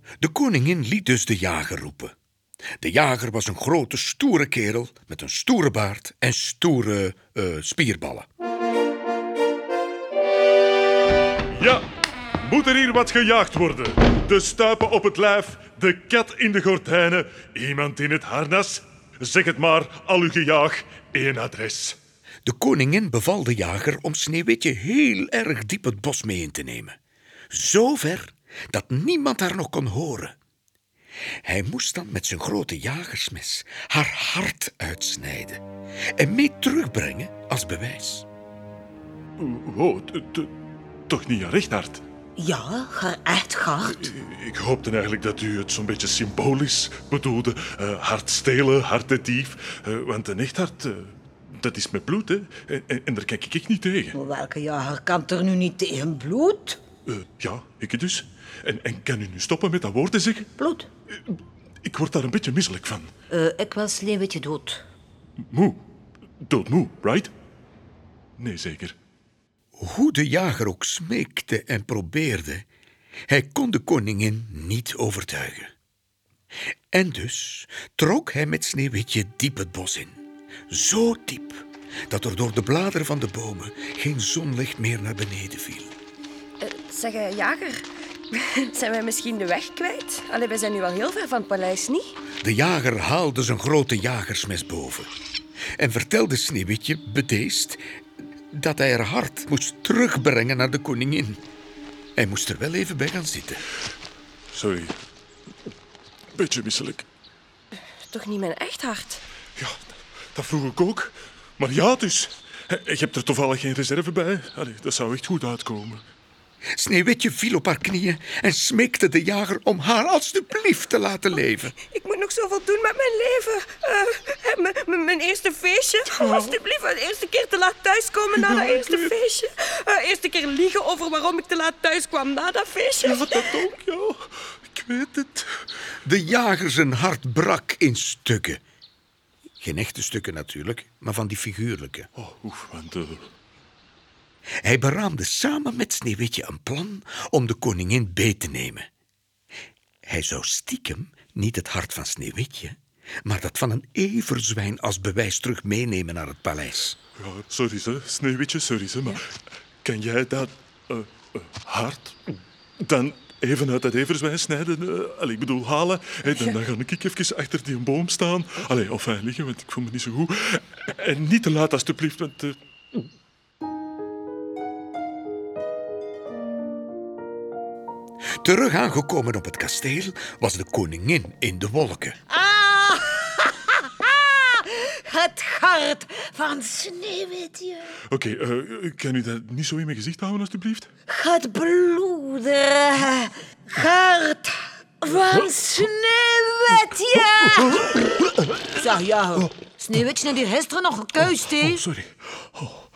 De koningin liet dus de jager roepen. De jager was een grote, stoere kerel met een stoere baard en stoere spierballen. Ja, moet er hier wat gejaagd worden? De stuipen op het lijf, de kat in de gordijnen, iemand in het harnas? Zeg het maar, al uw gejaag, één adres. De koningin beval de jager om Sneeuwwitje heel erg diep het bos mee in te nemen. Zo ver dat niemand haar nog kon horen. Hij moest dan met zijn grote jagersmes haar hart uitsnijden en mee terugbrengen als bewijs. Oh, toch niet haar echt hart? Ja, haar echt hart. Ik hoopte eigenlijk dat u het zo'n beetje symbolisch bedoelde. Hart stelen, hartedief. Want een echt hart, dat is met bloed, hè. En daar kijk ik niet tegen. Welke jager kan er nu niet tegen bloed? Ja, ik dus. En kan u nu stoppen met dat woord te zeggen? Bloed? Ik word daar een beetje misselijk van. Ik wil Sneeuwwitje dood. Moe. Doodmoe, right? Nee, zeker. Hoe de jager ook smeekte en probeerde, hij kon de koningin niet overtuigen. En dus trok hij met Sneeuwwitje diep het bos in. Zo diep dat er door de bladeren van de bomen geen zonlicht meer naar beneden viel. Zeg, jager, zijn wij misschien de weg kwijt? Allee, wij zijn nu al heel ver van het paleis, niet? De jager haalde zijn grote jagersmes boven en vertelde Sneeuwwitje bedeesd dat hij haar hart moest terugbrengen naar de koningin. Hij moest er wel even bij gaan zitten. Sorry. Beetje misselijk. Toch niet mijn echt hart? Ja, dat vroeg ik ook. Maar ja, dus. Je hebt er toevallig geen reserve bij. Allee, dat zou echt goed uitkomen. Sneeuwwitje viel op haar knieën en smeekte de jager om haar alstublieft te laten leven. Ik moet nog zoveel doen met mijn leven. Mijn eerste feestje. Alsjeblieft, de eerste keer te laat thuiskomen na dat eerste feestje. Eerste keer liegen over waarom ik te laat thuis kwam na dat feestje. Ja, dat ook, ja. Ik weet het. De jager zijn hart brak in stukken. Geen echte stukken natuurlijk, maar van die figuurlijke. Want... Hij beraamde samen met Sneeuwwitje een plan om de koningin beet te nemen. Hij zou stiekem niet het hart van Sneeuwwitje, maar dat van een everzwijn als bewijs terug meenemen naar het paleis. Ja, sorry, ze, Sneeuwwitje, sorry, ze, maar kan jij dat hart dan even uit dat everzwijn snijden? Ik bedoel, halen. Dan ga ik even achter die boom staan. Of liggen, want ik voel me niet zo goed. En niet te laat, alstublieft, want... Terug aangekomen op het kasteel was de koningin in de wolken. Ah! Het hart van Sneeuwwitje. Oké, kan u dat niet zo in mijn gezicht houden, alstublieft? Het bloederige hart van Sneeuwwitje. Zeg, ja, Sneeuwwitje heeft hier gisteren nog gekuist, hè? Sorry.